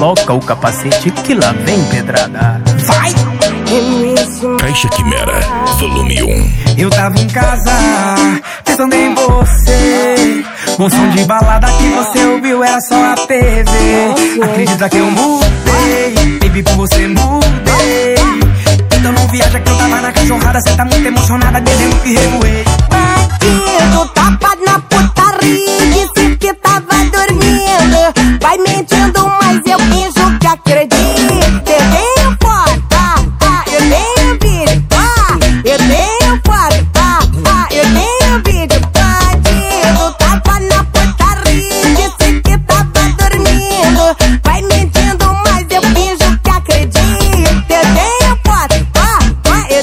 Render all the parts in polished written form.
coloca o capacete que lá vem pedrada. Vai! Caixa Quimera, volume 1. Eu tava em casa, pensando em você. Um som de balada que você ouviu era só a TV. Acredita que eu mudei, baby, por você mudei. Então não viaja que eu tava na cachorrada. Cê tá muito emocionada, dizendo que revoei. Bandido, tapa na putaria, disse que tava dormindo. Vai mentindo, mas eu finjo que acredito. Eu tenho foto, eu tenho vídeo, eu tenho foto, eu tenho vídeo. Bandido, tapa na putaria, disse que tava dormindo. Vai mentindo, mas eu finjo que acredito. Eu tenho foto, eu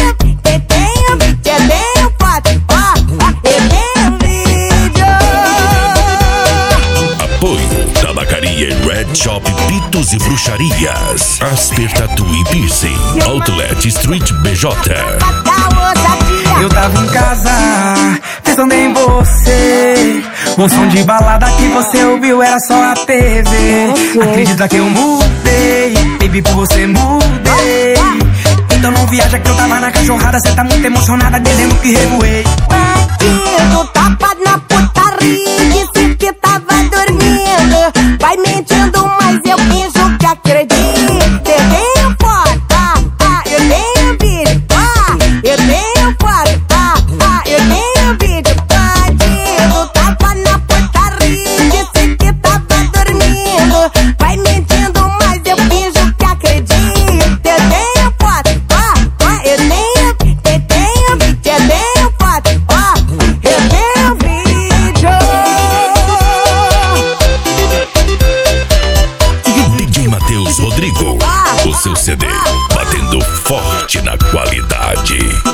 tenho foto, eu tenho vídeo. Apoio Tabacaria Red Shop, Pitos e Bruxarias, Asper Tattoo e Piercing, Outlet Street BJ. Eu tava em casa, pensando em você. Um som de balada que você ouviu era só a TV. Acredita que eu mudei, baby, por você mudei. Então não viaja que eu tava na cachorrada. Cê tá muito emocionada, dizendo que revoei. Bandido, tapa na putaria, disse que tava dormindo. Vai mentindo, mas eu finjo que acredito. Eu tenho foto, eu tenho vídeo, eu tenho foto, eu tenho vídeo. Bandido, tapa na putaria, disse que tava dormindo. Vai mentindo, mas eu finjo que acredito. Eu tenho foto, eu tenho foto, eu tenho vídeo. DJ Matheus Rodrigo, o seu CD batendo forte na qualidade.